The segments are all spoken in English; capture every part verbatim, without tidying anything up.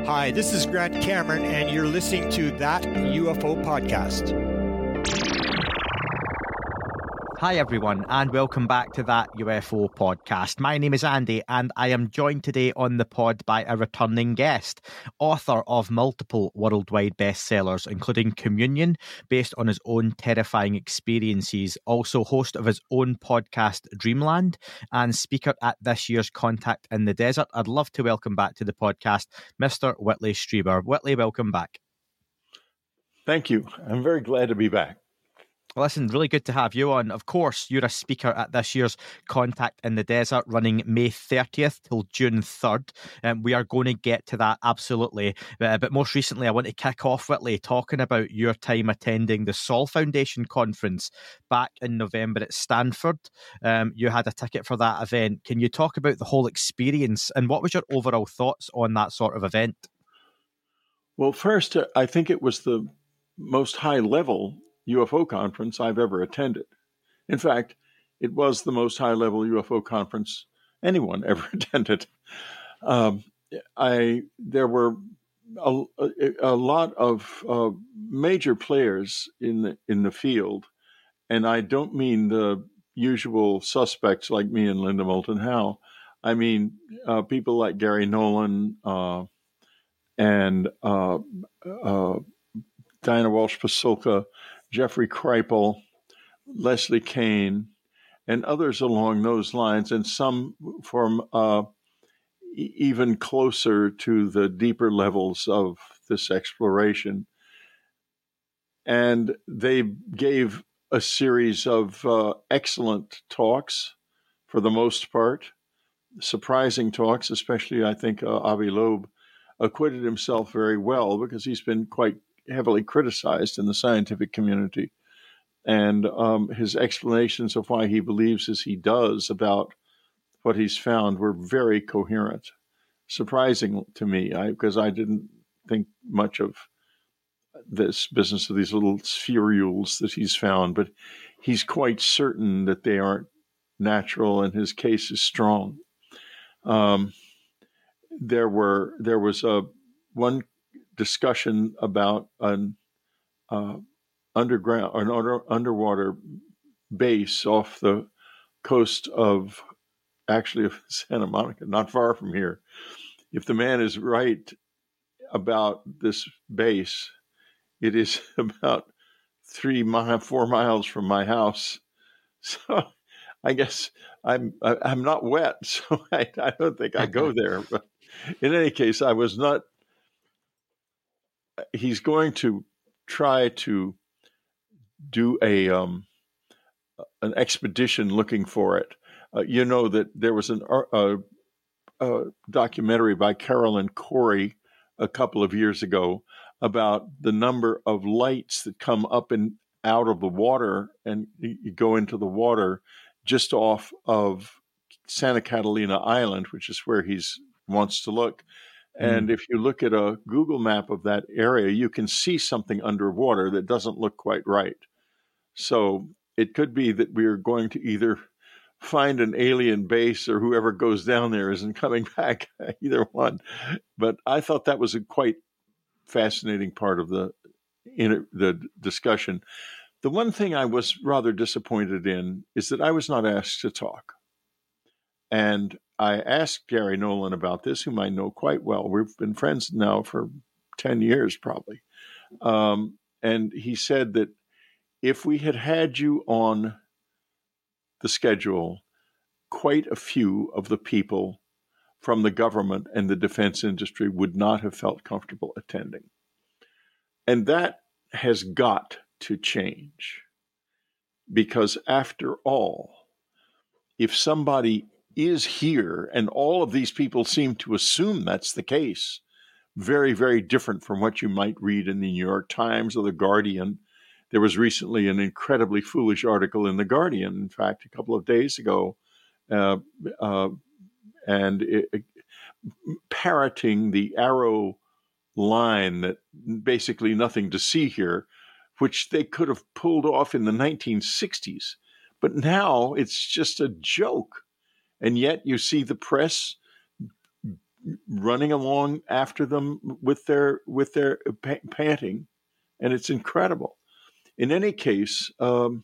Hi, this is Grant Cameron, and you're listening to That U F O Podcast. Hi everyone, and welcome back to That U F O Podcast. My name is Andy, and I am joined today on the pod by a returning guest, author of multiple worldwide bestsellers, including Communion, based on his own terrifying experiences, also host of his own podcast, Dreamland, and speaker at this year's Contact in the Desert. I'd love to welcome back to the podcast, Mister Whitley Strieber. Whitley, welcome back. Thank you. I'm very glad to be back. Listen, really good to have you on. Of course, you're a speaker at this year's Contact in the Desert, running May thirtieth till June third. Um, we are going to get to that, absolutely. Uh, but most recently, I want to kick off, Whitley, talking about your time attending the Saul Foundation conference back in November at Stanford. Um, you had a ticket for that event. Can you talk about the whole experience, and what was your overall thoughts on that sort of event? Well, first, uh, I think it was the most high-level U F O conference I've ever attended. In fact, it was the most high-level U F O conference anyone ever attended. Um, I there were a, a, a lot of uh, major players in the in the field, and I don't mean the usual suspects like me and Linda Moulton Howe. I mean uh, people like Gary Nolan uh, and uh, uh, Diana Walsh-Pasulka, Jeffrey Kripal, Leslie Kean, and others along those lines, and some from uh, e- even closer to the deeper levels of this exploration. And they gave a series of uh, excellent talks, for the most part, surprising talks, especially I think uh, Avi Loeb acquitted himself very well because he's been quite heavily criticized in the scientific community. And um, his explanations of why he believes as he does about what he's found were very coherent, surprising to me, because I, I didn't think much of this business of these little spherules that he's found, but he's quite certain that they aren't natural, and his case is strong. Um, there were there was a one discussion about an uh, underground, an under, underwater base off the coast of, actually of Santa Monica, not far from here. If the man is right about this base, it is about three mile, four miles from my house. So I guess I'm I, I'm not wet, so I, I don't think I go there. But in any case, I was not. He's going to try to do a um, an expedition looking for it. Uh, you know that there was an uh, a documentary by Carolyn Corey a couple of years ago about the number of lights that come up and out of the water and you go into the water just off of Santa Catalina Island, which is where he wants to look. And if you look at a Google map of that area, you can see something underwater that doesn't look quite right. So it could be that we are going to either find an alien base or whoever goes down there isn't coming back, either one. But I thought that was a quite fascinating part of the in the discussion. The one thing I was rather disappointed in is that I was not asked to talk. And I asked Gary Nolan about this, whom I know quite well. We've been friends now for ten years, probably. Um, and he said that if we had had you on the schedule, quite a few of the people from the government and the defense industry would not have felt comfortable attending. And that has got to change. Because after all, if somebody is here, and all of these people seem to assume that's the case, very, very different from what you might read in the New York Times or the Guardian. There was recently an incredibly foolish article in the Guardian, in fact, a couple of days ago, uh, uh, and it, it, parroting the Arrow line that basically nothing to see here, which they could have pulled off in the nineteen sixties. But now it's just a joke. And yet you see the press running along after them with their with their pa- panting, and it's incredible. In any case, um,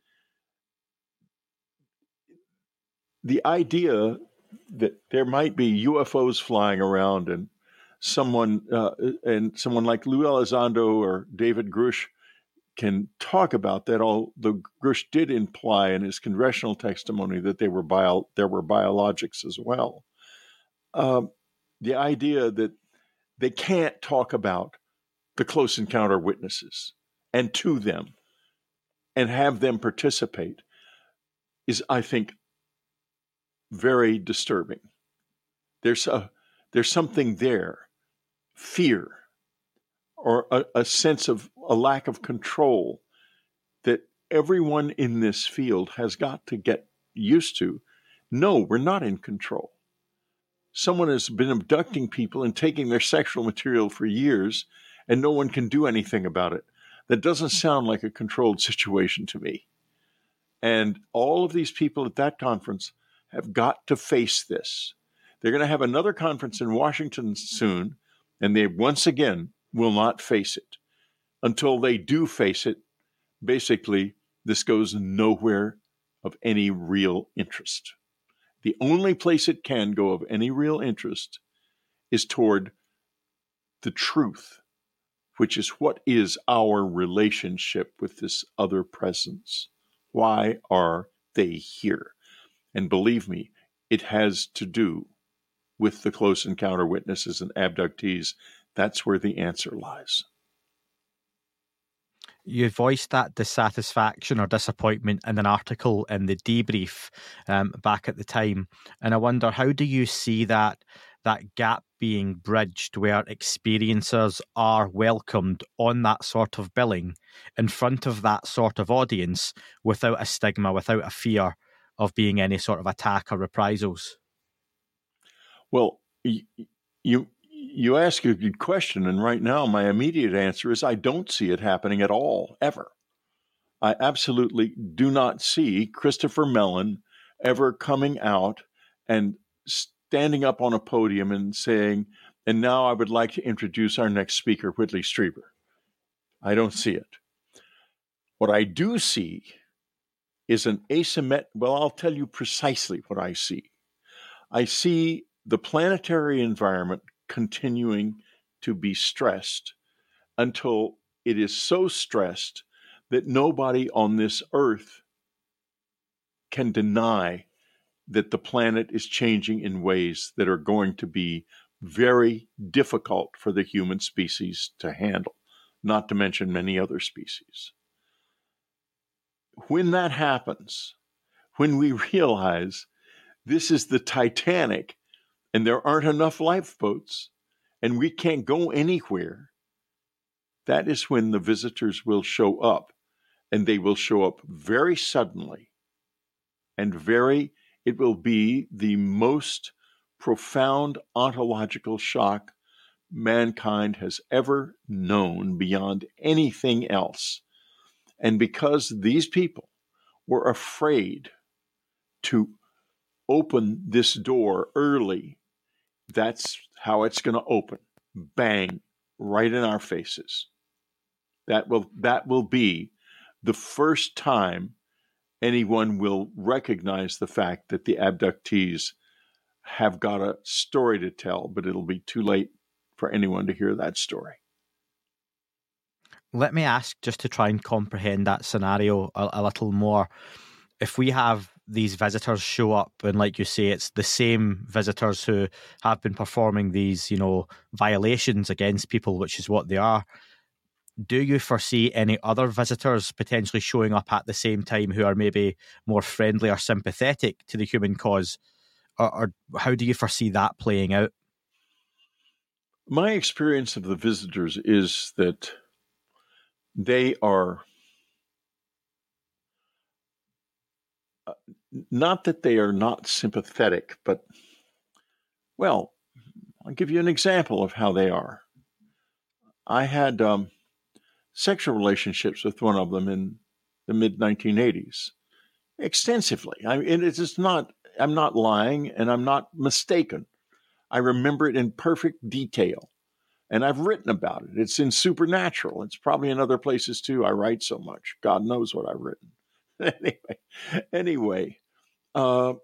the idea that there might be U F Os flying around and someone uh, and someone like Lou Elizondo or David Grush can talk about that, although Grush did imply in his congressional testimony that they were bio, there were biologics as well. Um, the idea that they can't talk about the close encounter witnesses and to them and have them participate is, I think, very disturbing. There's a there's something there, fear, or a, a sense of a lack of control that everyone in this field has got to get used to. No, we're not in control. Someone has been abducting people and taking their sexual material for years, and no one can do anything about it. That doesn't sound like a controlled situation to me. And all of these people at that conference have got to face this. They're going to have another conference in Washington soon, and they once again will not face it. Until they do face it, basically, this goes nowhere of any real interest. The only place it can go of any real interest is toward the truth, which is what is our relationship with this other presence. Why are they here? And believe me, it has to do with the close encounter witnesses and abductees. That's where the answer lies. You voiced that dissatisfaction or disappointment in an article in the Debrief um, back at the time. And I wonder, how do you see that that gap being bridged where experiencers are welcomed on that sort of billing in front of that sort of audience without a stigma, without a fear of being any sort of attack or reprisals? Well, you, you you ask a good question, and right now my immediate answer is I don't see it happening at all, ever. I absolutely do not see Christopher Mellon ever coming out and standing up on a podium and saying, and now I would like to introduce our next speaker, Whitley Strieber. I don't see it. What I do see is an asymmetric, well, I'll tell you precisely what I see. I see the planetary environment continuing to be stressed until it is so stressed that nobody on this earth can deny that the planet is changing in ways that are going to be very difficult for the human species to handle, not to mention many other species. When that happens, when we realize this is the Titanic and there aren't enough lifeboats and we can't go anywhere, that is when the visitors will show up, and they will show up very suddenly and very, it will be the most profound ontological shock mankind has ever known beyond anything else. And because these people were afraid to open this door early, that's how it's going to open. Bang, right in our faces. That will that will be the first time anyone will recognize the fact that the abductees have got a story to tell, but it'll be too late for anyone to hear that story. Let me ask, just to try and comprehend that scenario a, a little more. If we have these visitors show up, and like you say, it's the same visitors who have been performing these, you know, violations against people, which is what they are, do you foresee any other visitors potentially showing up at the same time who are maybe more friendly or sympathetic to the human cause? Or, or how do you foresee that playing out? My experience of the visitors is that they are, uh, not that they are not sympathetic, but, well, I'll give you an example of how they are. I had um, sexual relationships with one of them in the mid nineteen eighties, extensively. I mean, it is not, I'm not lying and I'm not mistaken. I remember it in perfect detail. And I've written about it. It's in Supernatural. It's probably in other places too. I write so much. God knows what I've written. anyway, anyway, uh,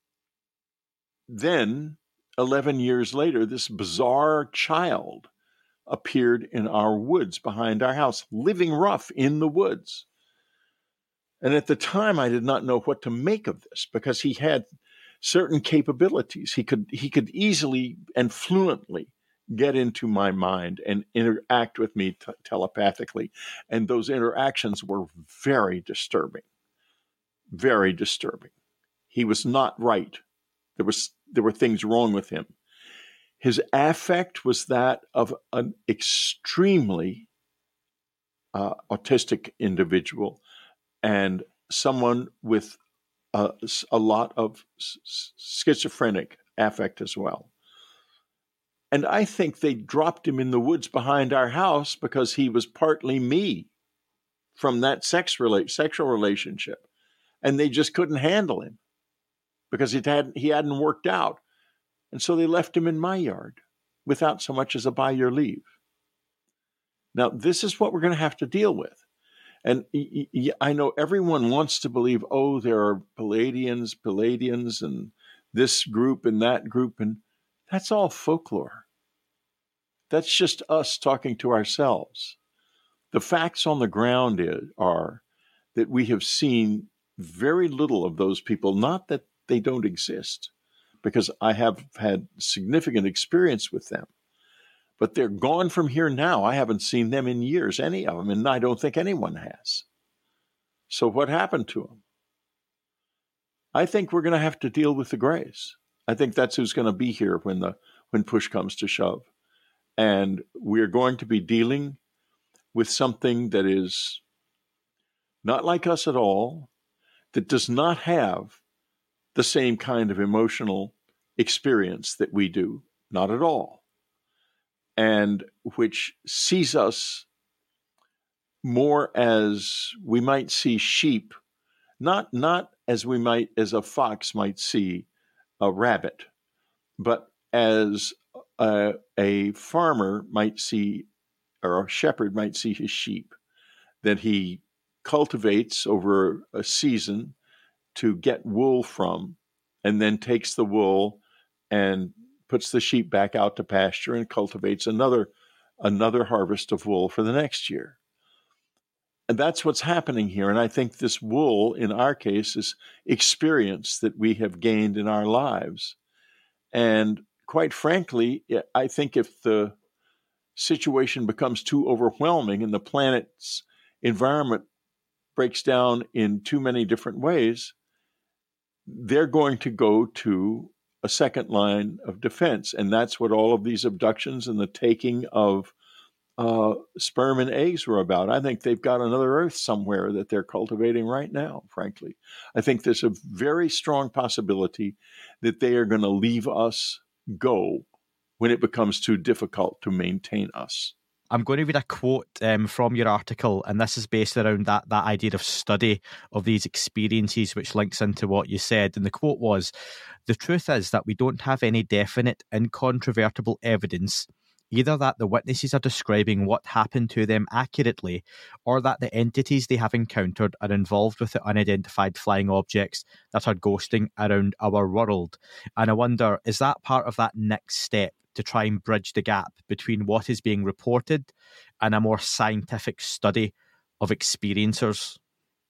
then eleven years later, this bizarre child appeared in our woods behind our house, living rough in the woods. And at the time, I did not know what to make of this because he had certain capabilities. He could he could easily and fluently get into my mind and interact with me t- telepathically. And those interactions were very disturbing, very disturbing. He was not right. There was there were things wrong with him. His affect was that of an extremely uh, autistic individual and someone with a, a lot of s- schizophrenic affect as well. And I think they dropped him in the woods behind our house because he was partly me from that sex rela- sexual relationship. And they just couldn't handle him because it had, he hadn't worked out. And so they left him in my yard without so much as a by your leave. Now, this is what we're going to have to deal with. And I know everyone wants to believe, oh, there are Pleiadians, Pleiadians, and this group and that group, and that's all folklore. That's just us talking to ourselves. The facts on the ground is, are that we have seen very little of those people, not that they don't exist, because I have had significant experience with them. But they're gone from here now. I haven't seen them in years, any of them, and I don't think anyone has. So what happened to them? I think we're going to have to deal with the Greys. I think that's who's going to be here when the when push comes to shove. And we're going to be dealing with something that is not like us at all, that does not have the same kind of emotional experience that we do, not at all, and which sees us more as we might see sheep, not not as we might, as a fox might see a rabbit, but as a, a farmer might see, or a shepherd might see his sheep, that he cultivates over a season to get wool from, and then takes the wool and puts the sheep back out to pasture and cultivates another another harvest of wool for the next year. And that's what's happening here. And I think this wool, in our case, is experience that we have gained in our lives. And quite frankly, I think if the situation becomes too overwhelming and the planet's environment breaks down in too many different ways, they're going to go to a second line of defense. And that's what all of these abductions and the taking of uh, sperm and eggs were about. I think they've got another Earth somewhere that they're cultivating right now, frankly. I think there's a very strong possibility that they are going to leave us go when it becomes too difficult to maintain us. I'm going to read a quote um, from your article, and this is based around that that idea of study of these experiences, which links into what you said. And the quote was, "The truth is that we don't have any definite, incontrovertible evidence, either that the witnesses are describing what happened to them accurately, or that the entities they have encountered are involved with the unidentified flying objects that are ghosting around our world." And I wonder, is that part of that next step to try and bridge the gap between what is being reported and a more scientific study of experiencers?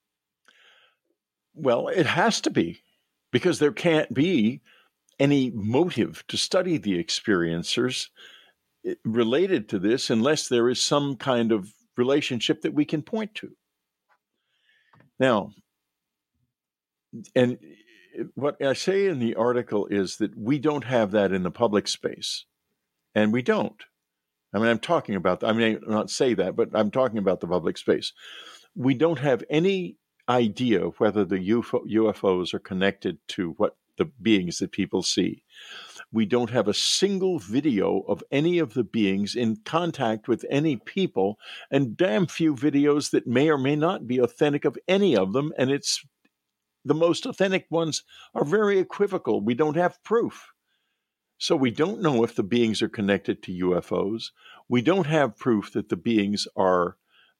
Well, it has to be, because there can't be any motive to study the experiencers related to this unless there is some kind of relationship that we can point to. Now, and what I say in the article is that we don't have that in the public space. And we don't. I mean, I'm talking about, I mean, I not say that, but I'm talking about the public space. We don't have any idea whether the U F Os are connected to what the beings that people see. We don't have a single video of any of the beings in contact with any people, and damn few videos that may or may not be authentic of any of them. And it's the most authentic ones are very equivocal. We don't have proof. So we don't know if the beings are connected to U F Os. We don't have proof that the beings are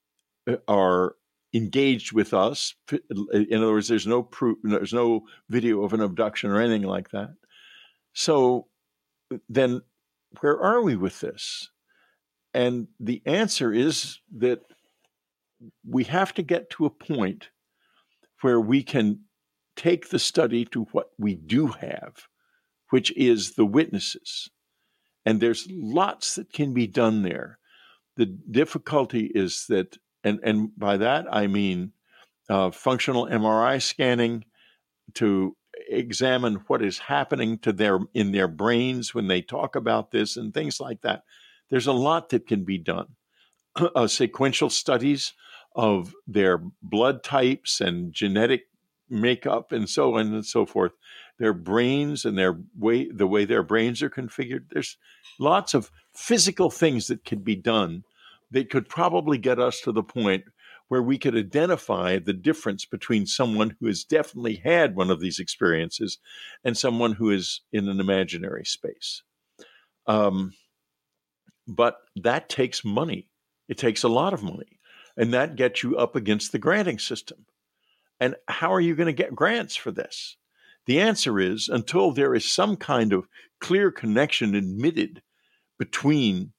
are engaged with us. In other words, there's no proof, there's no video of an abduction or anything like that. So then where are we with this? And the answer is that we have to get to a point where we can take the study to what we do have, which is the witnesses. And there's lots that can be done there. The difficulty is that, and, and by that I mean uh, functional M R I scanning to examine what is happening to their in their brains when they talk about this and things like that. There's a lot that can be done. Uh, sequential studies of their blood types and genetic makeup and so on and so forth, their brains and their way, the way their brains are configured. There's lots of physical things that could be done that could probably get us to the point where we could identify the difference between someone who has definitely had one of these experiences and someone who is in an imaginary space. Um, but that takes money. It takes a lot of money. And that gets you up against the granting system. And how are you going to get grants for this? The answer is, until there is some kind of clear connection admitted between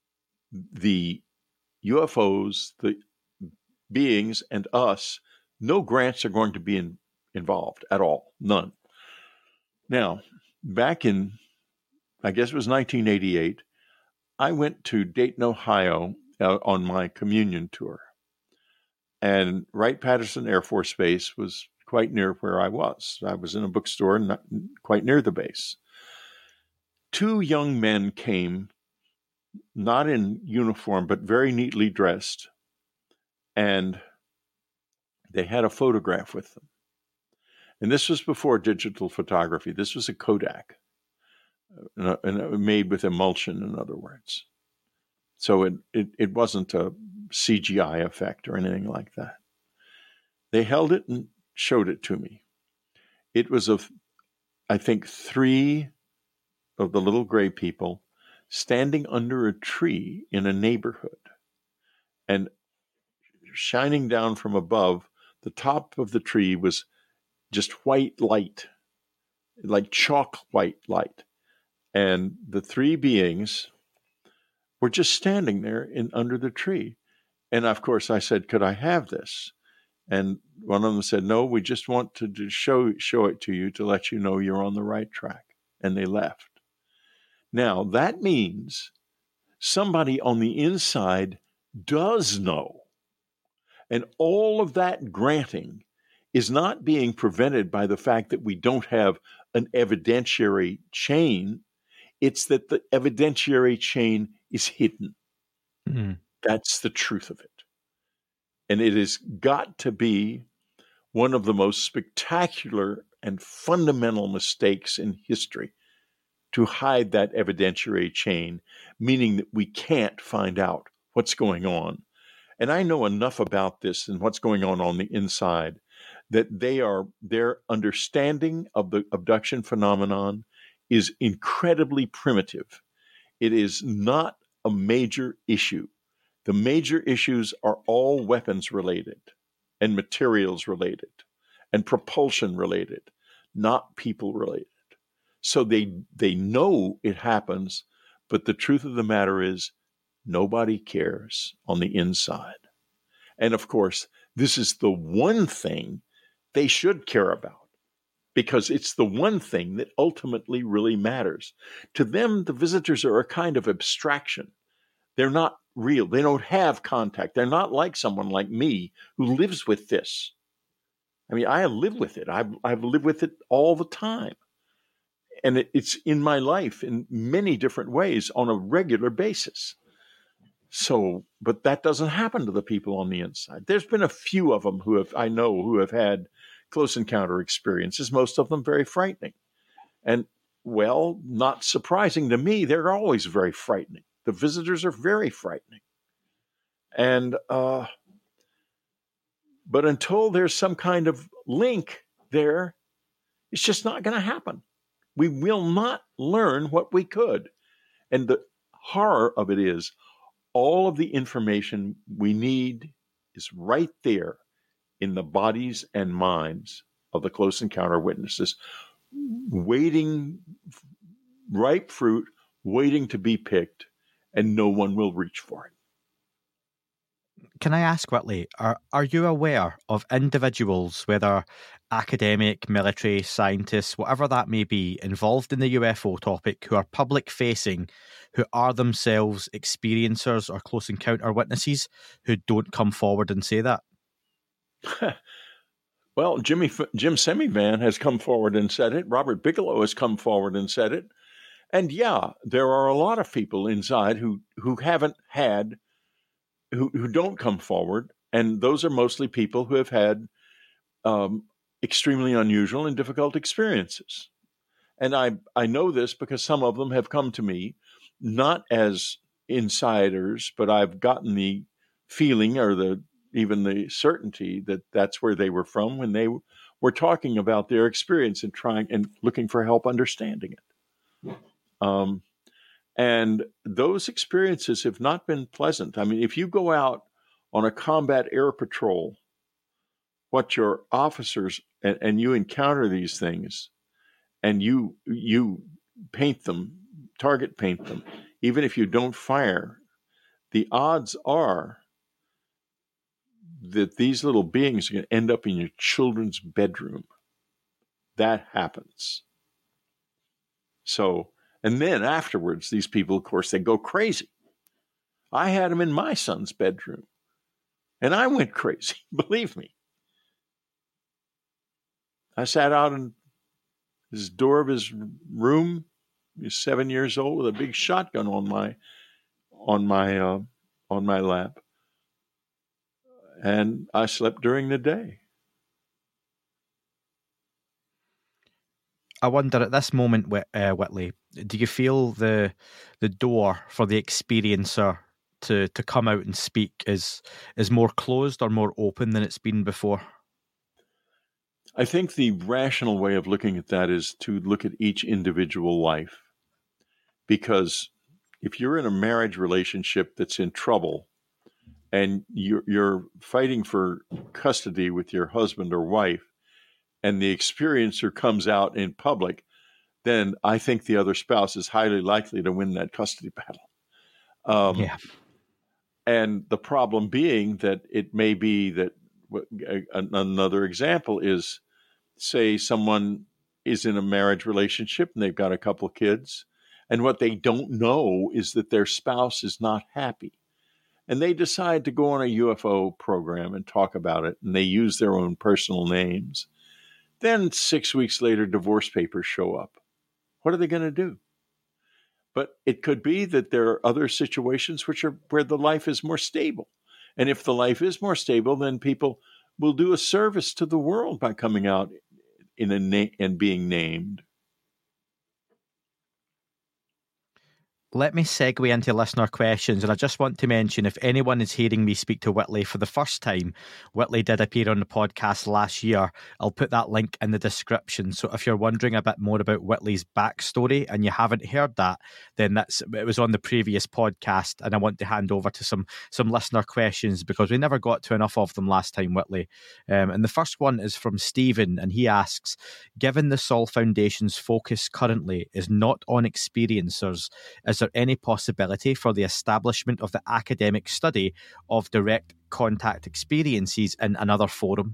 the U F Os, the beings, and us, no grants are going to be in, involved at all. None. Now, back in, I guess it was nineteen eighty-eight, I went to Dayton, Ohio uh, on my communion tour. And Wright-Patterson Air Force Base was quite near where I was. I was in a bookstore not, quite near the base. Two young men came, not in uniform, but very neatly dressed, and they had a photograph with them. And this was before digital photography. This was a Kodak, and, and made with emulsion, in other words. So it, it, it wasn't a C G I effect or anything like that. They held it and showed it to me. It was of, I think, three of the little gray people standing under a tree in a neighborhood. And shining down from above, the top of the tree was just white light, like chalk white light. And the three beings were just standing there in under the tree. And of course, I said, could I have this? And one of them said, no, we just want to, to show, show it to you to let you know you're on the right track. And they left. Now, that means somebody on the inside does know. And all of that granting is not being prevented by the fact that we don't have an evidentiary chain. It's that the evidentiary chain is hidden. Mm-hmm. That's the truth of it. And it has got to be one of the most spectacular and fundamental mistakes in history to hide that evidentiary chain, meaning that we can't find out what's going on. And I know enough about this and what's going on on the inside that they are, their understanding of the abduction phenomenon is incredibly primitive. It is not a major issue. The major issues are all weapons related and materials related and propulsion related, not people related. So they they know it happens, but the truth of the matter is nobody cares on the inside. And of course, this is the one thing they should care about, because it's the one thing that ultimately really matters. To them, the visitors are a kind of abstraction. They're not real. They don't have contact. They're not like someone like me who lives with this. I mean, I live with it. I've, I've lived with it all the time. And it, it's in my life in many different ways on a regular basis. So, but that doesn't happen to the people on the inside. There's been a few of them who have, I know, who have had close encounter experiences, most of them very frightening. And, well, not surprising to me, they're always very frightening. The visitors are very frightening. And, uh, but until there's some kind of link there, it's just not going to happen. We will not learn what we could. And the horror of it is all of the information we need is right there in the bodies and minds of the close encounter witnesses, waiting, ripe fruit, waiting to be picked, and no one will reach for it. Can I ask, Whitley, are, are you aware of individuals, whether academic, military, scientists, whatever that may be, involved in the U F O topic, who are public-facing, who are themselves experiencers or close encounter witnesses, who don't come forward and say that? Well, Jimmy Jim Semivan has come forward and said it. Robert Bigelow has come forward and said it. And yeah, there are a lot of people inside who, who haven't had, who, who don't come forward. And those are mostly people who have had um, extremely unusual and difficult experiences. And I, I know this because some of them have come to me, not as insiders, but I've gotten the feeling or the even the certainty that that's where they were from when they were talking about their experience and trying and looking for help understanding it. Um, and those experiences have not been pleasant. I mean, if you go out on a combat air patrol, what your officers and, and you encounter these things, and you you paint them, target paint them, even if you don't fire, the odds are that these little beings are going to end up in your children's bedroom. That happens. So, and then afterwards, these people, of course, they go crazy. I had them in my son's bedroom, and I went crazy, believe me. I sat out in his door of his room. He was seven years old with a big shotgun on my on my uh, on my lap. And I slept during the day. I wonder at this moment, uh, Whitley, do you feel the the door for the experiencer to, to come out and speak is is more closed or more open than it's been before? I think the rational way of looking at that is to look at each individual life. Because if you're in a marriage relationship that's in trouble, and you're, you're fighting for custody with your husband or wife, and the experiencer comes out in public, then I think the other spouse is highly likely to win that custody battle. Um, yeah. And the problem being that it may be that another example is, say someone is in a marriage relationship and they've got a couple of kids, and what they don't know is that their spouse is not happy. And they decide to go on a U F O program and talk about it, and they use their own personal names. Then six weeks later, divorce papers show up. What are they going to do? But it could be that there are other situations which are where the life is more stable. And if the life is more stable, then people will do a service to the world by coming out in a na- and being named. Let me segue into listener questions, and I just want to mention, if anyone is hearing me speak to Whitley for the first time, Whitley did appear on the podcast last year. I'll put that link in the description. So if you're wondering a bit more about Whitley's backstory and you haven't heard that, then that's it was on the previous podcast, and I want to hand over to some some listener questions because we never got to enough of them last time, Whitley. Um, and the first one is from Stephen, and he asks, given the Sol Foundation's focus currently is not on experiencers, is there any possibility for the establishment of the academic study of direct contact experiences in another forum?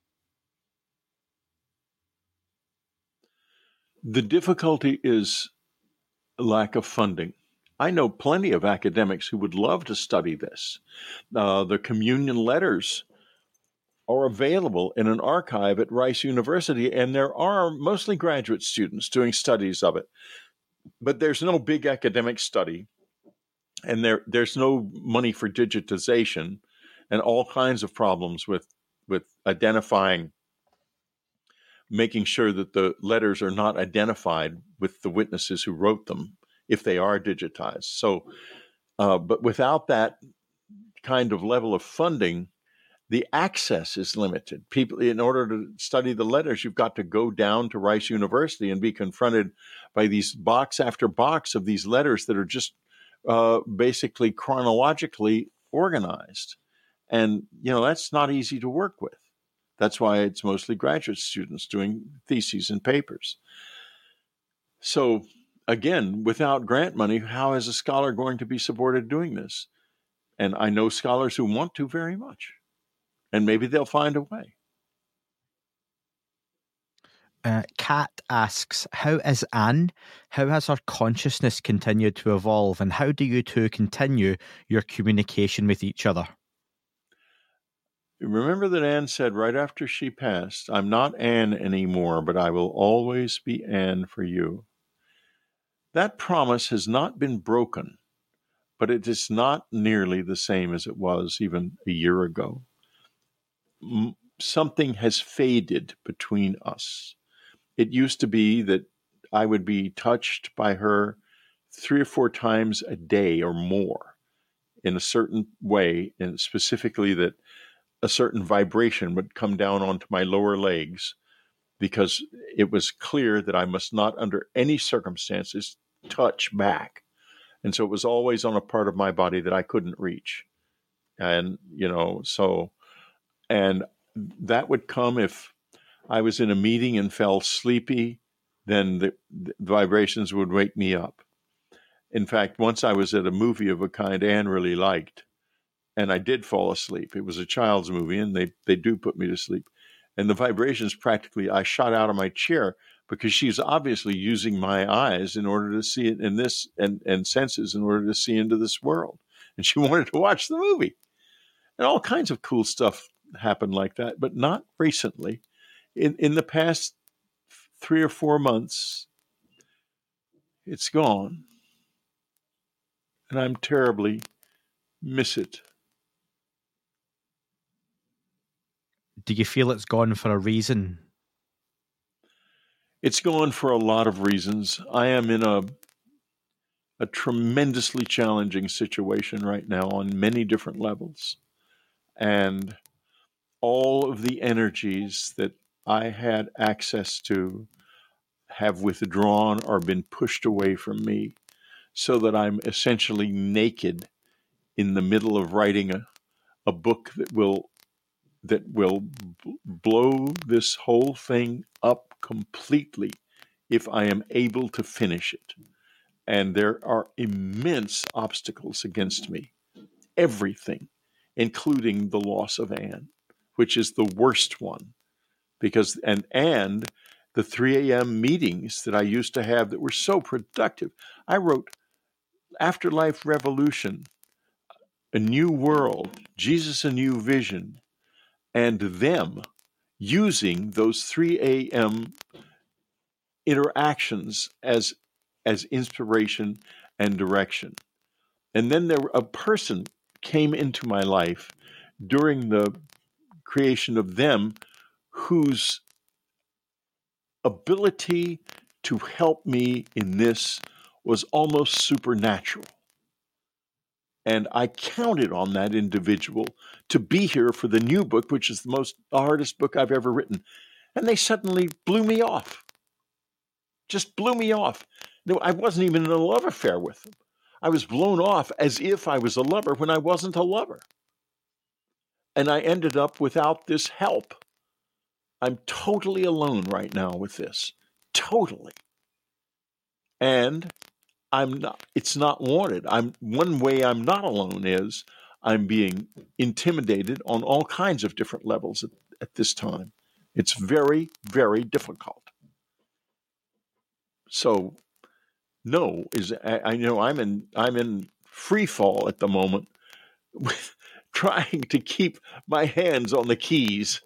The difficulty is lack of funding. I know plenty of academics who would love to study this. Uh, the communion letters are available in an archive at Rice University, and there are mostly graduate students doing studies of it. But there's no big academic study, and there there's no money for digitization, and all kinds of problems with with identifying, making sure that the letters are not identified with the witnesses who wrote them if they are digitized. So, uh, but without that kind of level of funding, the access is limited. People, in order to study the letters, you've got to go down to Rice University and be confronted by these box after box of these letters that are just uh, basically chronologically organized. And, you know, that's not easy to work with. That's why it's mostly graduate students doing theses and papers. So, again, without grant money, how is a scholar going to be supported doing this? And I know scholars who want to very much. And maybe they'll find a way. Uh, Kat asks, how is Anne? How has her consciousness continued to evolve? And how do you two continue your communication with each other? Remember that Anne said right after she passed, I'm not Anne anymore, but I will always be Anne for you. That promise has not been broken, but it is not nearly the same as it was even a year ago. Something has faded between us. It used to be that I would be touched by her three or four times a day or more in a certain way, and specifically that a certain vibration would come down onto my lower legs because it was clear that I must not under any circumstances touch back. And so it was always on a part of my body that I couldn't reach. And, you know, so... And that would come if I was in a meeting and fell sleepy, then the, the vibrations would wake me up. In fact, once I was at a movie of a kind Anne really liked, and I did fall asleep. It was a child's movie, and they, they do put me to sleep. And the vibrations practically, I shot out of my chair because she's obviously using my eyes in order to see it in this, and, and senses in order to see into this world. And she wanted to watch the movie. And all kinds of cool stuff happened like that, but not recently. In in the past three or four months, it's gone. And I'm terribly miss it. Do you feel it's gone for a reason? It's gone for a lot of reasons. I am in a a tremendously challenging situation right now on many different levels. And all of the energies that I had access to have withdrawn or been pushed away from me, so that I'm essentially naked in the middle of writing a, a book that will that will b- blow this whole thing up completely if I am able to finish it. And there are immense obstacles against me. Everything, including the loss of Anne, which is the worst one. Because and and the three a.m. meetings that I used to have that were so productive. I wrote Afterlife Revolution, A New World, Jesus a New Vision, and them using those three a.m. interactions as as inspiration and direction. And then there a person came into my life during the creation of them whose ability to help me in this was almost supernatural. And I counted on that individual to be here for the new book, which is the most the hardest book I've ever written. And they suddenly blew me off. Just blew me off. No, I wasn't even in a love affair with them. I was blown off as if I was a lover when I wasn't a lover. And I ended up without this help. I'm totally alone right now with this. Totally. And I'm not, it's not wanted. I'm one way I'm not alone is I'm being intimidated on all kinds of different levels at, at this time. It's very, very difficult. So, no, is I, I know I'm in I'm in free fall at the moment with trying to keep my hands on the keys.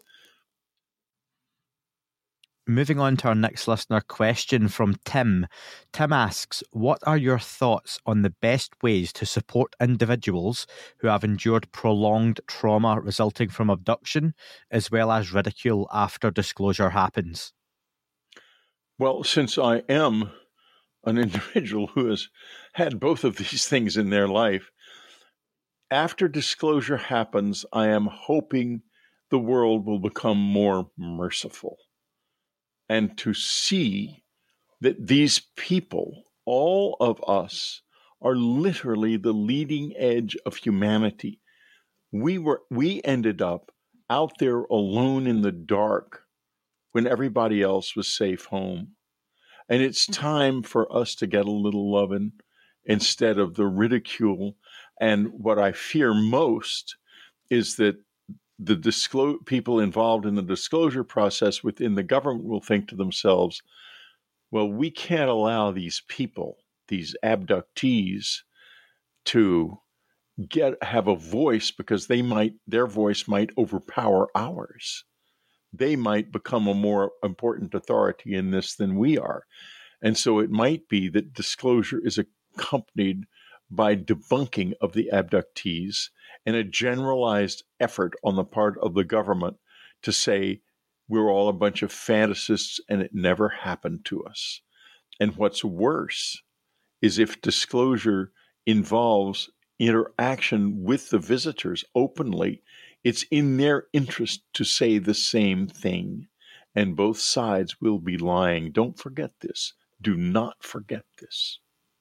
Moving on to our next listener question from Tim. Tim asks, what are your thoughts on the best ways to support individuals who have endured prolonged trauma resulting from abduction, as well as ridicule after disclosure happens? Well, since I am an individual who has had both of these things in their life, after disclosure happens, I am hoping the world will become more merciful. And to see that these people, all of us, are literally the leading edge of humanity. We were, we ended up out there alone in the dark when everybody else was safe home. And it's time for us to get a little loving instead of the ridicule. And what I fear most is that the disclose people involved in the disclosure process within the government will think to themselves, well, we can't allow these people, these abductees, to get have a voice because they might their voice might overpower ours. They might become a more important authority in this than we are. And so it might be that disclosure is accompanied by debunking of the abductees and a generalized effort on the part of the government to say we're all a bunch of fantasists and it never happened to us. And what's worse is if disclosure involves interaction with the visitors openly, it's in their interest to say the same thing, and both sides will be lying. Don't forget this. Do not forget this.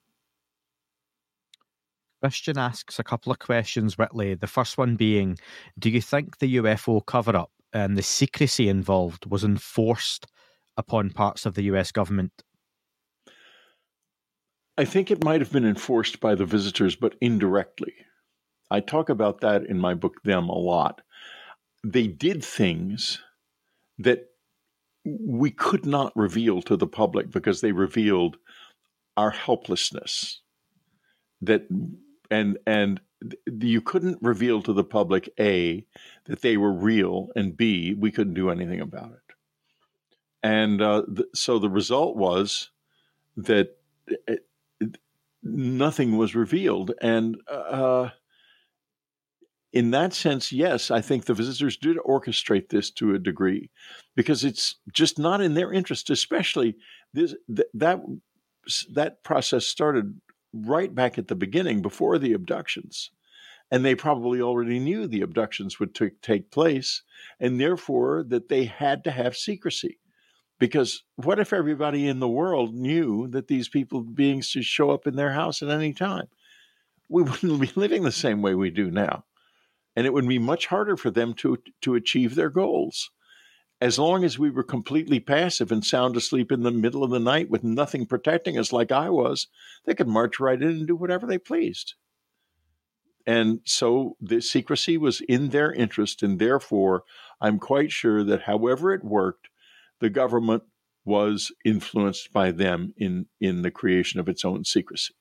Christian asks a couple of questions, Whitley. The first one being, do you think the U F O cover-up and the secrecy involved was enforced upon parts of the U S government? I think it might have been enforced by the visitors, but indirectly. I talk about that in my book, Them, a lot. They did things that we could not reveal to the public because they revealed our helplessness. That and and you couldn't reveal to the public, A, that they were real, and B, we couldn't do anything about it. And uh, th- so the result was that it, it, nothing was revealed. And uh, in that sense, yes, I think the visitors did orchestrate this to a degree because it's just not in their interest, especially this, th- that that process started right back at the beginning before the abductions. And they probably already knew the abductions would t- take place and therefore that they had to have secrecy. Because what if everybody in the world knew that these people beings just show up in their house at any time? We wouldn't be living the same way we do now. And it would be much harder for them to, to achieve their goals. As long as we were completely passive and sound asleep in the middle of the night with nothing protecting us like I was, they could march right in and do whatever they pleased. And so the secrecy was in their interest, and therefore I'm quite sure that however it worked, the government was influenced by them in, in the creation of its own secrecy.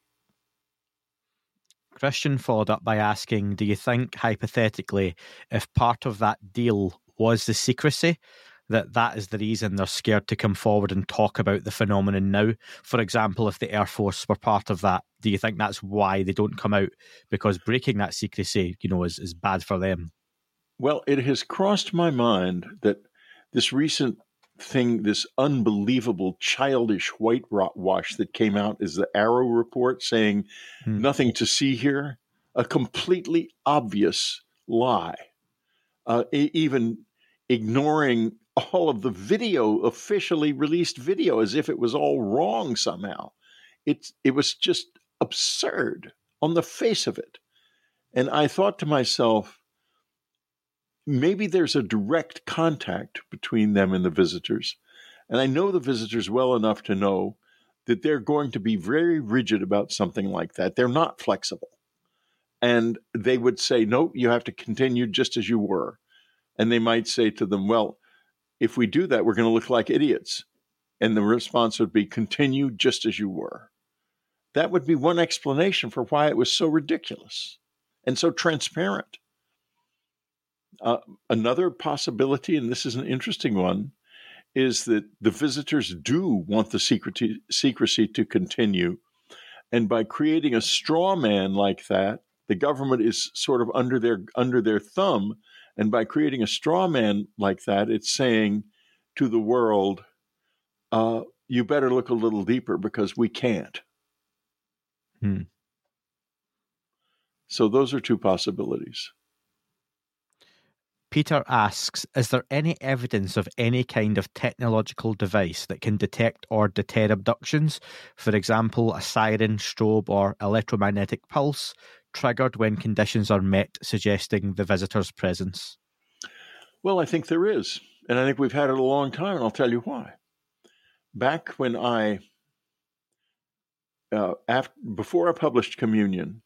Christian followed up by asking, do you think, hypothetically, if part of that deal was the secrecy, that that is the reason they're scared to come forward and talk about the phenomenon now? For example, if the Air Force were part of that, do you think that's why they don't come out? Because breaking that secrecy, you know, is, is bad for them. Well, it has crossed my mind that this recent thing, this unbelievable childish whitewash that came out is the Arrow report saying hmm. nothing to see here, a completely obvious lie, uh, even ignoring all of the video, officially released video, as if it was all wrong somehow. It, it was just absurd on the face of it. And I thought to myself, maybe there's a direct contact between them and the visitors. And I know the visitors well enough to know that they're going to be very rigid about something like that. They're not flexible. And they would say, no, you have to continue just as you were. And they might say to them, well, if we do that, we're going to look like idiots. And the response would be, continue just as you were. That would be one explanation for why it was so ridiculous and so transparent. Uh, another possibility, and this is an interesting one, is that the visitors do want the secrecy, secrecy to continue. And by creating a straw man like that, the government is sort of under their under their thumb. And by creating a straw man like that, it's saying to the world, uh, you better look a little deeper because we can't. Hmm. So those are two possibilities. Peter asks, is there any evidence of any kind of technological device that can detect or deter abductions? For example, a siren, strobe, or electromagnetic pulse triggered when conditions are met, suggesting the visitor's presence? Well, I think there is. And I think we've had it a long time, and I'll tell you why. Back when I, uh, after, before I published Communion,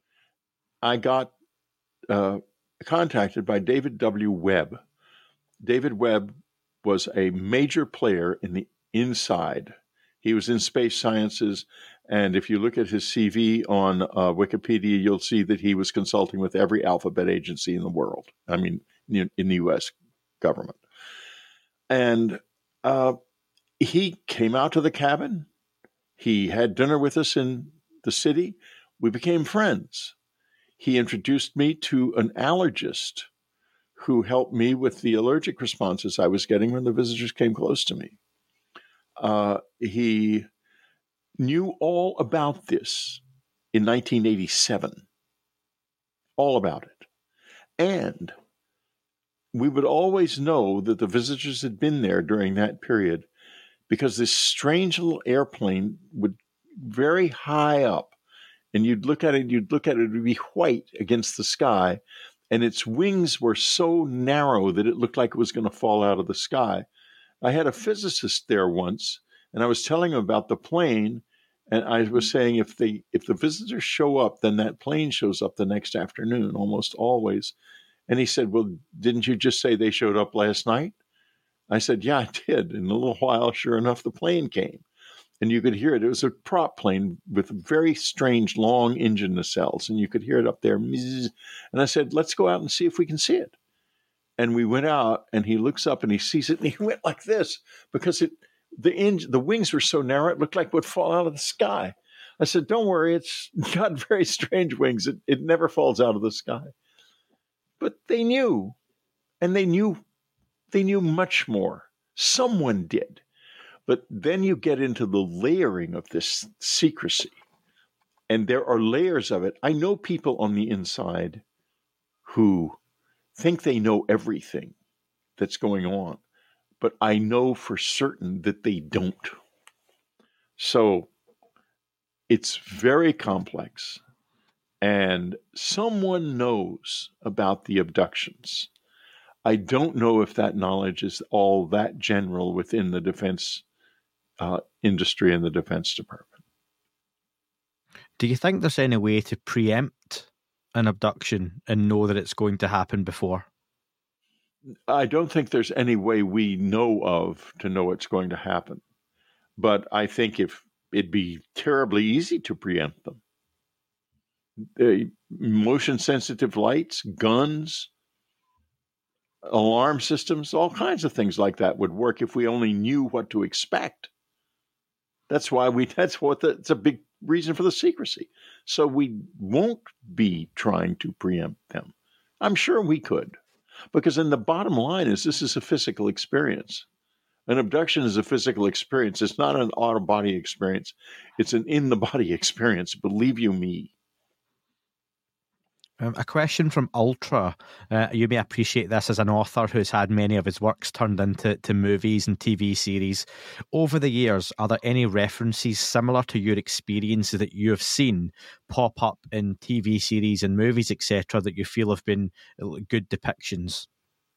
I got uh, contacted by David W. Webb. David Webb was a major player in the inside. He was in space sciences, and if you look at his C V on uh, Wikipedia, you'll see that he was consulting with every alphabet agency in the world. I mean, in, in the U S government. And uh, he came out to the cabin. He had dinner with us in the city. We became friends. He introduced me to an allergist who helped me with the allergic responses I was getting when the visitors came close to me. Uh, he knew all about this in nineteen eighty-seven, all about it. And we would always know that the visitors had been there during that period because this strange little airplane would very high up, and you'd look at it, you'd look at it, it would be white against the sky, and its wings were so narrow that it looked like it was going to fall out of the sky. I had a physicist there once, and I was telling him about the plane, and I was saying if they if the visitors show up, then that plane shows up the next afternoon, almost always. And he said, well, didn't you just say they showed up last night? I said, yeah, I did. In a little while, sure enough, the plane came. And you could hear it. It was a prop plane with very strange long engine nacelles, and you could hear it up there. And I said, let's go out and see if we can see it. And we went out, and he looks up, and he sees it, and he went like this because it the engine, the wings were so narrow, it looked like it would fall out of the sky. I said, don't worry, it's got very strange wings. It, it never falls out of the sky. But they knew, and they knew, they knew much more. Someone did. But then you get into the layering of this secrecy, and there are layers of it. I know people on the inside who think they know everything that's going on, but I know for certain that they don't. So it's very complex. And someone knows about the abductions. I don't know if that knowledge is all that general within the defense uh, industry and the Defense Department. Do you think there's any way to preempt an abduction and know that it's going to happen before? I don't think there's any way we know of to know it's going to happen. But I think if it'd be terribly easy to preempt them. The motion-sensitive lights, guns, alarm systems, all kinds of things like that would work if we only knew what to expect. That's why we. That's what. The, it's a big reason for the secrecy. So we won't be trying to preempt them. I'm sure we could, because then the bottom line is this is a physical experience. An abduction is a physical experience. It's not an out-of-body experience. It's an in-the-body experience. Believe you me. Um, a question from Ultra. Uh, you may appreciate this as an author who's had many of his works turned into to movies and T V series. Over the years, are there any references similar to your experience that you have seen pop up in T V series and movies, et cetera, that you feel have been good depictions?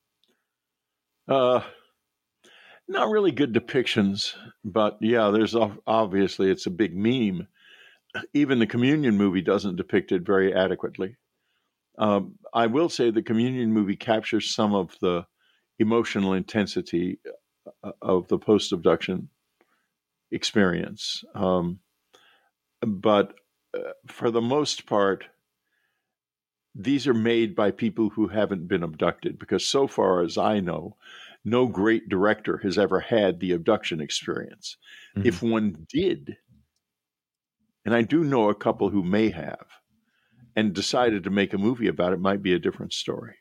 Uh, not really good depictions, but yeah, there's obviously it's a big meme. Even the Communion movie doesn't depict it very adequately. Um, I will say the Communion movie captures some of the emotional intensity of the post-abduction experience. Um, but uh, for the most part, these are made by people who haven't been abducted, because so far as I know, no great director has ever had the abduction experience. Mm-hmm. If one did, and I do know a couple who may have, and decided to make a movie about it, might be a different story.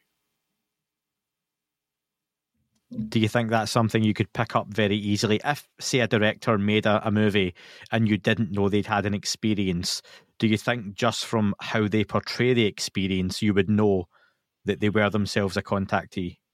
Do you think that's something you could pick up very easily? If, say, a director made a, a movie and you didn't know they'd had an experience, do you think just from how they portray the experience, you would know that they were themselves a contactee?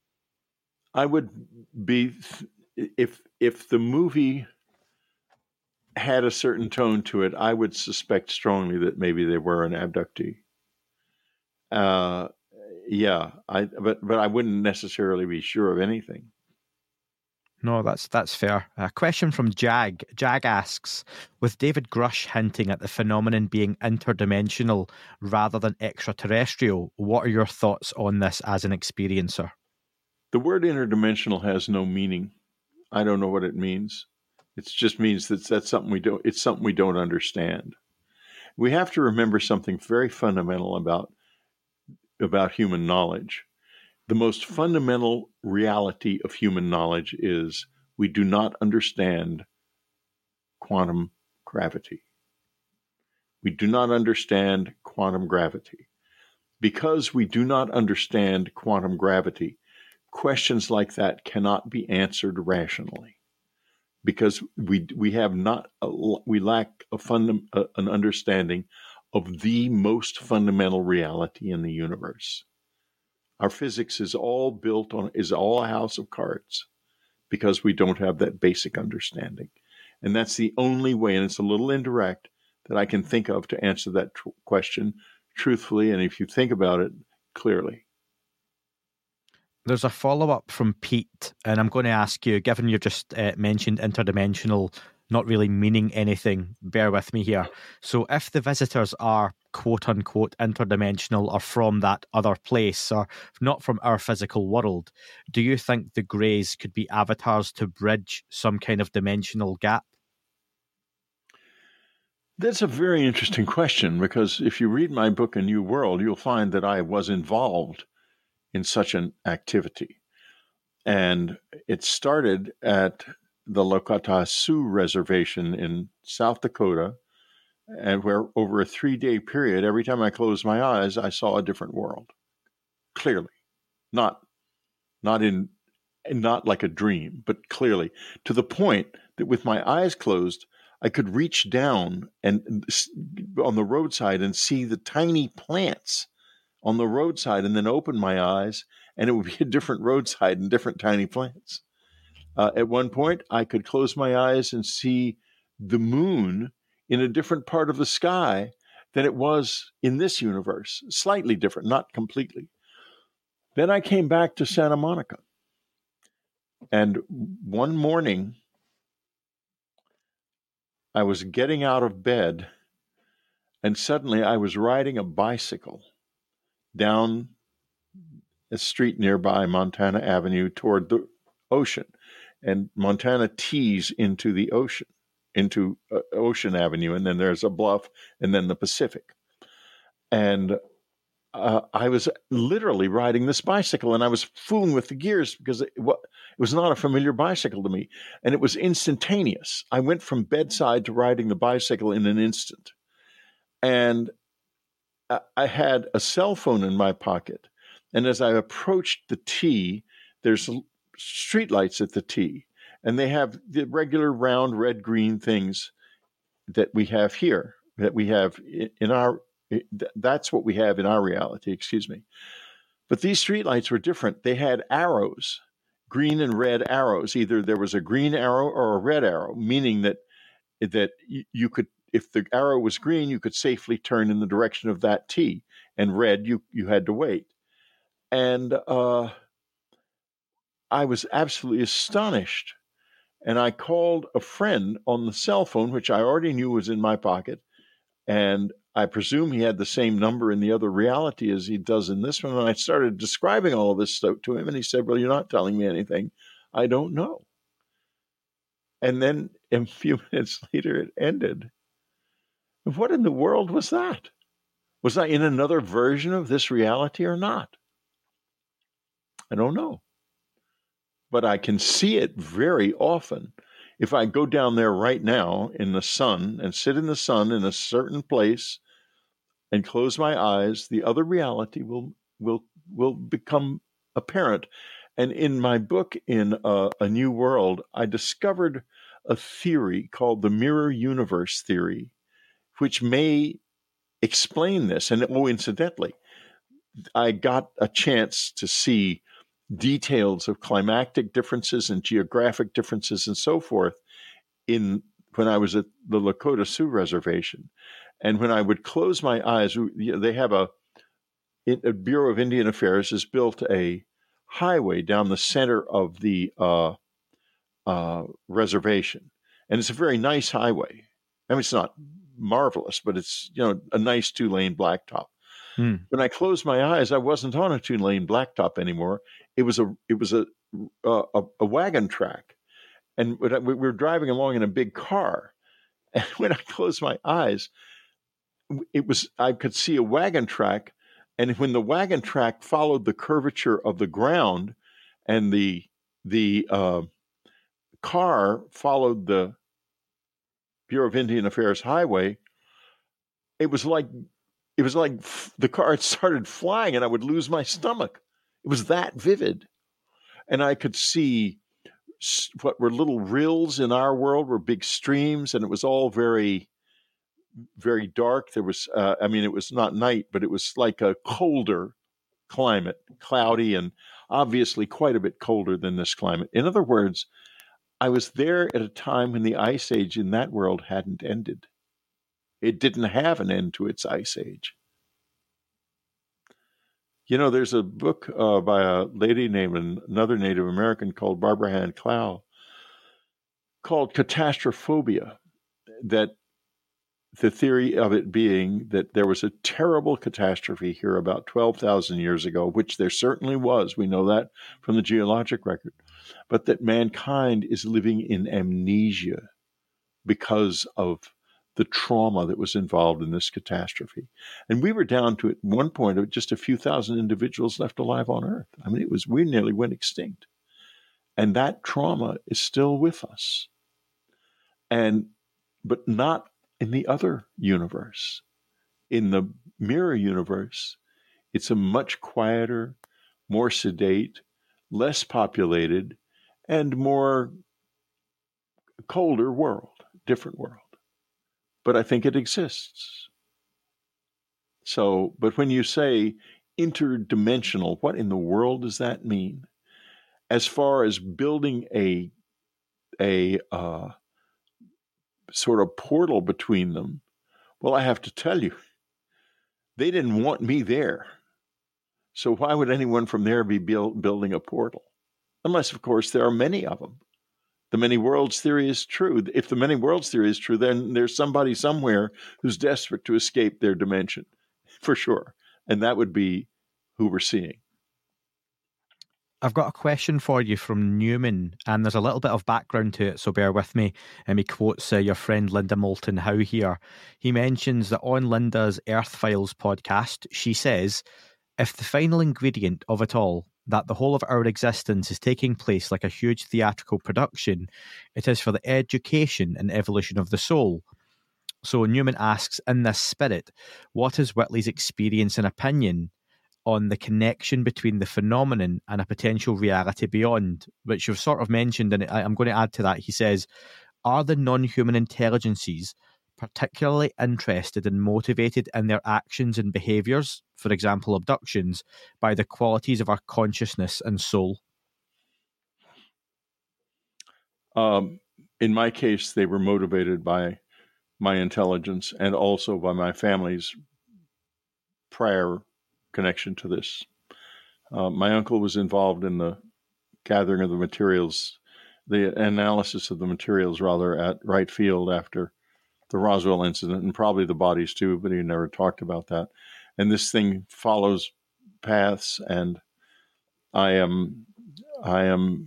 I would be, if if the movie had a certain tone to it, I would suspect strongly that maybe they were an abductee. Uh, yeah, I but but I wouldn't necessarily be sure of anything. No, that's that's fair. A question from Jag. Jag asks, with David Grush hinting at the phenomenon being interdimensional rather than extraterrestrial, what are your thoughts on this as an experiencer? The word interdimensional has no meaning. I don't know what it means. It just means that that's something we don't. It's something we don't understand. We have to remember something very fundamental about about human knowledge. The most fundamental reality of human knowledge is we do not understand quantum gravity. We do not understand quantum gravity. Because we do not understand quantum gravity, questions like that cannot be answered rationally. Because we we have not a, we lack a funda, a, an understanding of the most fundamental reality in the universe. Our physics is all built on, is all a house of cards because we don't have that basic understanding. And that's the only way, and it's a little indirect, that I can think of to answer that tr- question truthfully, and if you think about it, clearly. There's a follow-up from Pete, and I'm going to ask you, given you've just uh, mentioned interdimensional not really meaning anything, bear with me here. So if the visitors are quote-unquote interdimensional or from that other place or not from our physical world, do you think the Greys could be avatars to bridge some kind of dimensional gap? That's a very interesting question, because if you read my book, A New World, you'll find that I was involved in such an activity. And it started at the Lokata Sioux Reservation in South Dakota, and where over a three-day period, every time I closed my eyes, I saw a different world. Clearly. Not, not in, not like a dream, but clearly. To the point that with my eyes closed, I could reach down and on the roadside and see the tiny plants on the roadside, and then open my eyes, and it would be a different roadside and different tiny plants. Uh, at one point, I could close my eyes and see the moon in a different part of the sky than it was in this universe, slightly different, not completely. Then I came back to Santa Monica, and one morning, I was getting out of bed, and suddenly I was riding a bicycle down a street nearby, Montana Avenue, toward the ocean. And Montana tees into the ocean, into uh, Ocean Avenue, and then there's a bluff, and then the Pacific. And uh, I was literally riding this bicycle, and I was fooling with the gears because it, it was not a familiar bicycle to me. And it was instantaneous. I went from bedside to riding the bicycle in an instant. And I had a cell phone in my pocket. And as I approached the T, there's streetlights at the T. And they have the regular round red, green things that we have here, that we have in our, that's what we have in our reality, excuse me. But these streetlights were different. They had arrows, green and red arrows. Either there was a green arrow or a red arrow, meaning that that you could, if the arrow was green, you could safely turn in the direction of that T, and red, you you had to wait. And uh, I was absolutely astonished. And I called a friend on the cell phone, which I already knew was in my pocket, and I presume he had the same number in the other reality as he does in this one. And I started describing all of this stuff to him, and he said, "Well, you're not telling me anything. I don't know." And then a few minutes later, it ended. What in the world was that? Was I in another version of this reality or not? I don't know. But I can see it very often. If I go down there right now in the sun and sit in the sun in a certain place and close my eyes, the other reality will will will become apparent. And in my book, in uh, A New World, I discovered a theory called the mirror universe theory, which may explain this. And oh, incidentally, I got a chance to see details of climactic differences and geographic differences and so forth in when I was at the Lakota Sioux Reservation. And when I would close my eyes, they have a, a Bureau of Indian Affairs has built a highway down the center of the uh, uh, reservation. And it's a very nice highway. I mean, it's not marvelous, but it's, you know, a nice two-lane blacktop. Hmm. When I closed my eyes, I wasn't on a two-lane blacktop anymore. It was a it was a a, a wagon track, and we were driving along in a big car. And when I closed my eyes, it was I could see a wagon track, and when the wagon track followed the curvature of the ground, and the the uh, car followed the Bureau of Indian Affairs highway, it was like. It was like the car had started flying and I would lose my stomach. It was that vivid. And I could see what were little rills in our world were big streams, and it was all very, very dark. There was, uh, I mean, it was not night, but it was like a colder climate, cloudy, and obviously quite a bit colder than this climate. In other words, I was there at a time when the ice age in that world hadn't ended. It didn't have an end to its ice age. You know, there's a book uh, by a lady named another Native American called Barbara Hand Clow called Catastrophophobia, that the theory of it being that there was a terrible catastrophe here about twelve thousand years ago, which there certainly was. We know that from the geologic record. But that mankind is living in amnesia because of the trauma that was involved in this catastrophe. And we were down to, at one point, just a few thousand individuals left alive on Earth. I mean, it was, we nearly went extinct. And that trauma is still with us. And, but not in the other universe. In the mirror universe, it's a much quieter, more sedate, less populated, and more colder world, different world. But I think it exists. So, but when you say interdimensional, what in the world does that mean? As far as building a a uh, sort of portal between them, well, I have to tell you, they didn't want me there. So why would anyone from there be build, building a portal? Unless, of course, there are many of them. The many worlds theory is true. If the many worlds theory is true, then there's somebody somewhere who's desperate to escape their dimension, for sure. And that would be who we're seeing. I've got a question for you from Newman, and there's a little bit of background to it, so bear with me. And he quotes uh, your friend Linda Moulton Howe here. He mentions that on Linda's Earth Files podcast, she says, if the final ingredient of it all, that the whole of our existence is taking place like a huge theatrical production, it is for the education and evolution of the soul. So Newman asks, in this spirit, what is Whitley's experience and opinion on the connection between the phenomenon and a potential reality beyond, which you've sort of mentioned, and I'm going to add to that. He says, are the non-human intelligences particularly interested and motivated in their actions and behaviours, for example, abductions, by the qualities of our consciousness and soul? Um, in my case, they were motivated by my intelligence and also by my family's prior connection to this. Uh, my uncle was involved in the gathering of the materials, the analysis of the materials, rather, at Wright Field after the Roswell incident, and probably the bodies too, but he never talked about that. And this thing follows paths, and I am, I am,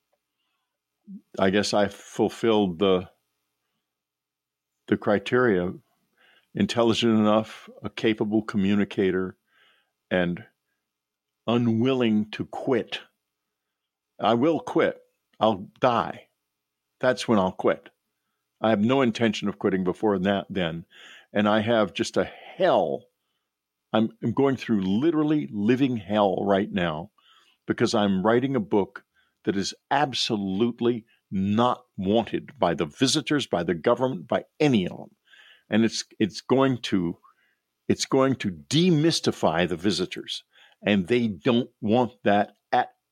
I guess I fulfilled the, the criteria: intelligent enough, a capable communicator, and unwilling to quit. I will quit. I'll die. That's when I'll quit. I have no intention of quitting before that then. And I have just a hell. I'm, I'm going through literally living hell right now because I'm writing a book that is absolutely not wanted by the visitors, by the government, by any of them. And it's it's going to it's going to demystify the visitors. And they don't want that at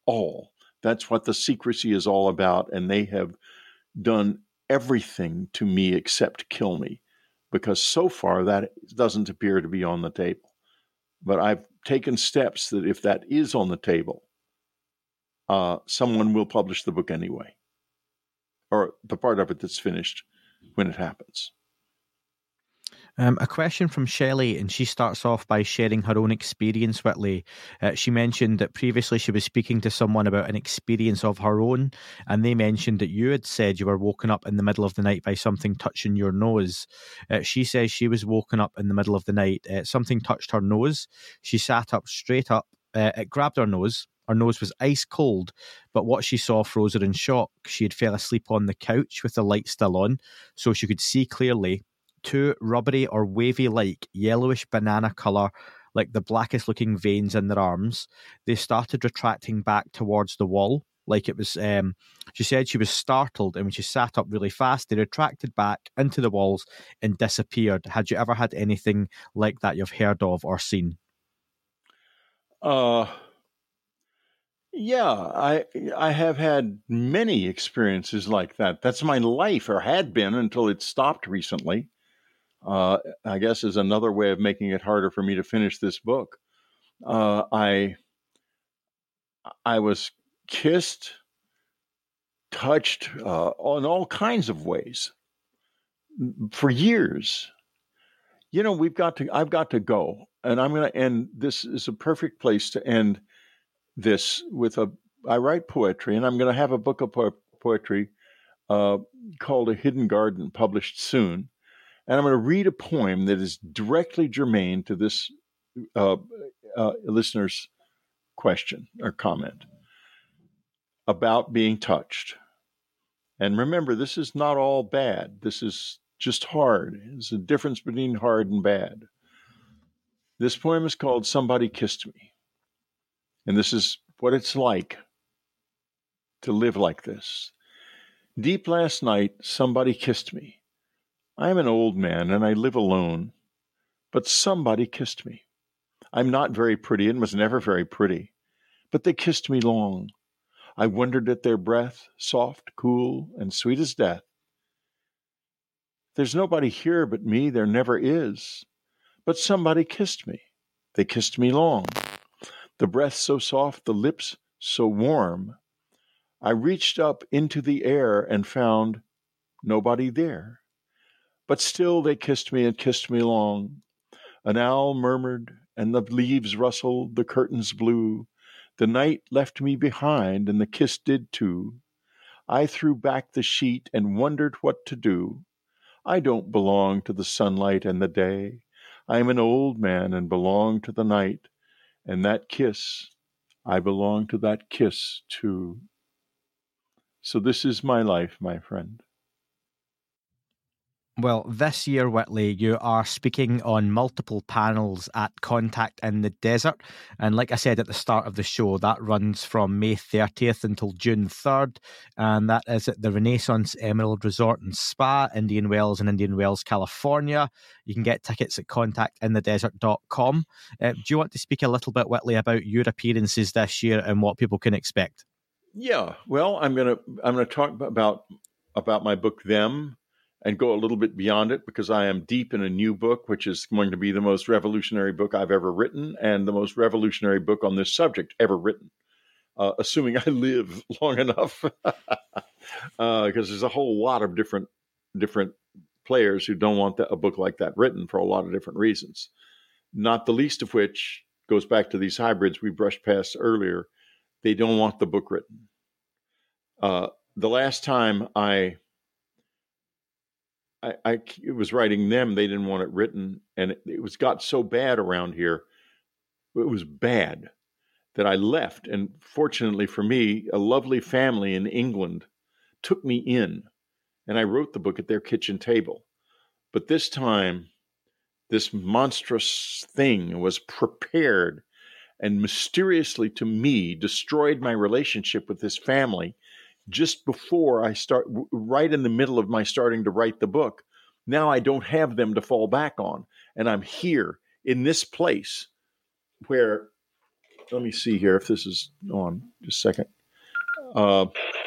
all. That's what the secrecy is all about. And they have done everything to me except kill me, because so far that doesn't appear to be on the table. But I've taken steps that if that is on the table, uh, someone will publish the book anyway, or the part of it that's finished when it happens. Um, a question from Shelley, and she starts off by sharing her own experience, Whitley. Uh, she mentioned that previously she was speaking to someone about an experience of her own, and they mentioned that you had said you were woken up in the middle of the night by something touching your nose. Uh, she says she was woken up in the middle of the night. Uh, something touched her nose. She sat up straight up. Uh, it grabbed her nose. Her nose was ice cold, but what she saw froze her in shock. She had fell asleep on the couch with the light still on, so she could see clearly. Two rubbery or wavy-like yellowish banana colour, like the blackest looking veins in their arms. They started retracting back towards the wall, like it was, um, she said she was startled, and when she sat up really fast, they retracted back into the walls and disappeared. Had you ever had anything like that you've heard of or seen? Uh, yeah, I I have had many experiences like that. That's my life, or had been until it stopped recently. Uh, I guess is another way of making it harder for me to finish this book. Uh, I I was kissed, touched uh, in all kinds of ways for years. You know, we've got to. I've got to go, and I'm going to end. This is a perfect place to end this with a. I write poetry, and I'm going to have a book of po- poetry uh, called A Hidden Garden, published soon. And I'm going to read a poem that is directly germane to this uh, uh, listener's question or comment about being touched. And remember, this is not all bad. This is just hard. There's a difference between hard and bad. This poem is called Somebody Kissed Me. And this is what it's like to live like this. Deep last night, somebody kissed me. I am an old man and I live alone, but somebody kissed me. I'm not very pretty and was never very pretty, but they kissed me long. I wondered at their breath, soft, cool, and sweet as death. There's nobody here but me, there never is, but somebody kissed me. They kissed me long. The breath so soft, the lips so warm. I reached up into the air and found nobody there. But still they kissed me and kissed me long. An owl murmured, and the leaves rustled, the curtains blew. The night left me behind, and the kiss did too. I threw back the sheet and wondered what to do. I don't belong to the sunlight and the day. I am an old man and belong to the night. And that kiss, I belong to that kiss too. So this is my life, my friend. Well, this year, Whitley, you are speaking on multiple panels at Contact in the Desert. And like I said at the start of the show, that runs from May thirtieth until June third. And that is at the Renaissance Emerald Resort and Spa, Indian Wells in Indian Wells, California. You can get tickets at contact in the desert dot com. Uh, do you want to speak a little bit, Whitley, about your appearances this year and what people can expect? Yeah, well, I'm gonna I'm gonna talk about about my book Them, and go a little bit beyond it, because I am deep in a new book, which is going to be the most revolutionary book I've ever written, and the most revolutionary book on this subject ever written, uh, assuming I live long enough, because uh, there's a whole lot of different different players who don't want that, a book like that written for a lot of different reasons, not the least of which goes back to these hybrids we brushed past earlier. They don't want the book written. Uh, the last time I I, I was writing Them, they didn't want it written, and it, it was got so bad around here. It was bad that I left, and fortunately for me, a lovely family in England took me in, and I wrote the book at their kitchen table. But this time, this monstrous thing was prepared and mysteriously to me destroyed my relationship with this family just before I start, right in the middle of my starting to write the book. Now I don't have them to fall back on. And I'm here in this place where let me see here if this is on. Just a second. Uh,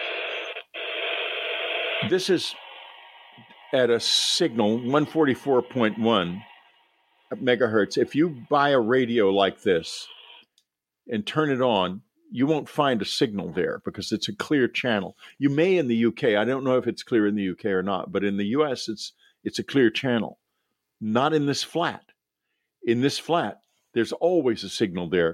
this is at a signal one forty-four point one megahertz. If you buy a radio like this and turn it on, you won't find a signal there because it's a clear channel. You may in the U K. I don't know if it's clear in the U K or not, but in the U S, it's it's a clear channel. Not in this flat. In this flat, there's always a signal there.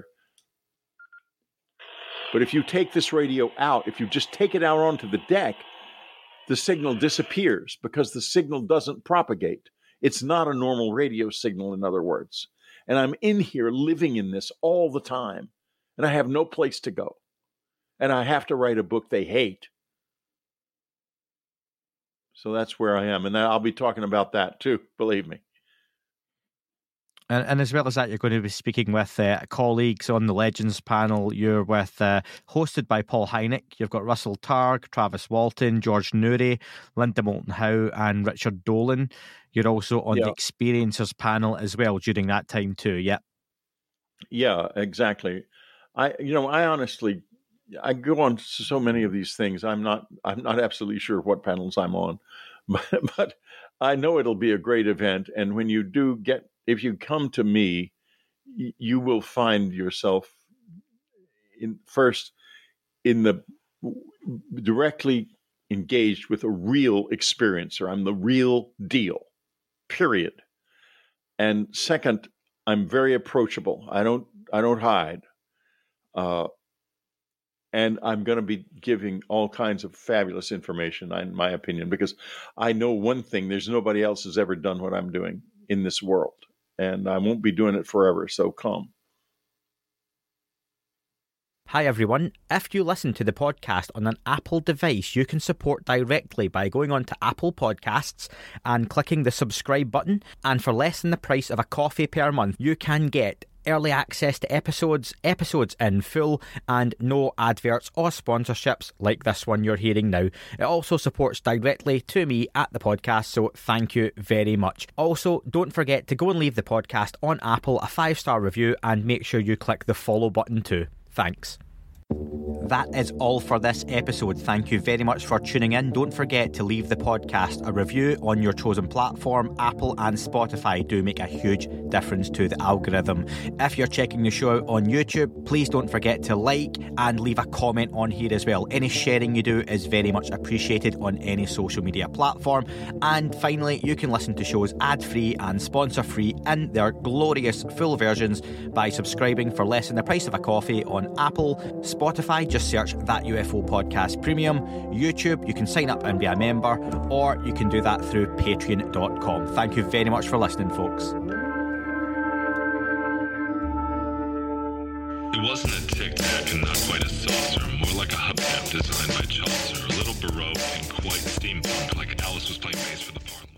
But if you take this radio out, if you just take it out onto the deck, the signal disappears because the signal doesn't propagate. It's not a normal radio signal, in other words. And I'm in here living in this all the time, and I have no place to go. And I have to write a book they hate. So that's where I am. And I'll be talking about that too, believe me. And, and as well as that, you're going to be speaking with uh, colleagues on the Legends panel. You're with, uh, hosted by Paul Hynek. You've got Russell Targ, Travis Walton, George Noory, Linda Moulton Howe, and Richard Dolan. You're also on yeah. the Experiencers panel as well during that time too, yeah? Yeah, exactly. I, you know, I honestly, I go on so many of these things. I'm not, I'm not absolutely sure what panels I'm on, but, but I know it'll be a great event. And when you do get, if you come to me, you will find yourself in first in the directly engaged with a real experiencer. I'm the real deal, period. And second, I'm very approachable. I don't, I don't hide. Uh, and I'm going to be giving all kinds of fabulous information, in my opinion, because I know one thing: there's nobody else has ever done what I'm doing in this world. And I won't be doing it forever, so come. Hi everyone. If you listen to the podcast on an Apple device, you can support directly by going on to Apple Podcasts and clicking the subscribe button. And for less than the price of a coffee per month, you can get early access to episodes, episodes in full, and no adverts or sponsorships like this one you're hearing now. It also supports directly to me at the podcast, so thank you very much. Also, don't forget to go and leave the podcast on Apple a five-star review and make sure you click the follow button too. Thanks. That is all for this episode. Thank you very much for tuning in. Don't forget to leave the podcast a review on your chosen platform. Apple and Spotify do make a huge difference to the algorithm. If you're checking the show out on YouTube, please don't forget to like and leave a comment on here as well. Any sharing you do is very much appreciated on any social media platform. And finally, you can listen to shows ad-free and sponsor-free in their glorious full versions by subscribing for less than the price of a coffee on Apple, Spotify, just search That U F O Podcast Premium. YouTube, you can sign up and be a member, or you can do that through patreon dot com. Thank you very much for listening, folks. It wasn't a tic-tac and not quite a saucer, more like a hubcap designed by Chaucer, a little Baroque and quite steampunk, like Alice was playing bass for the Parliament.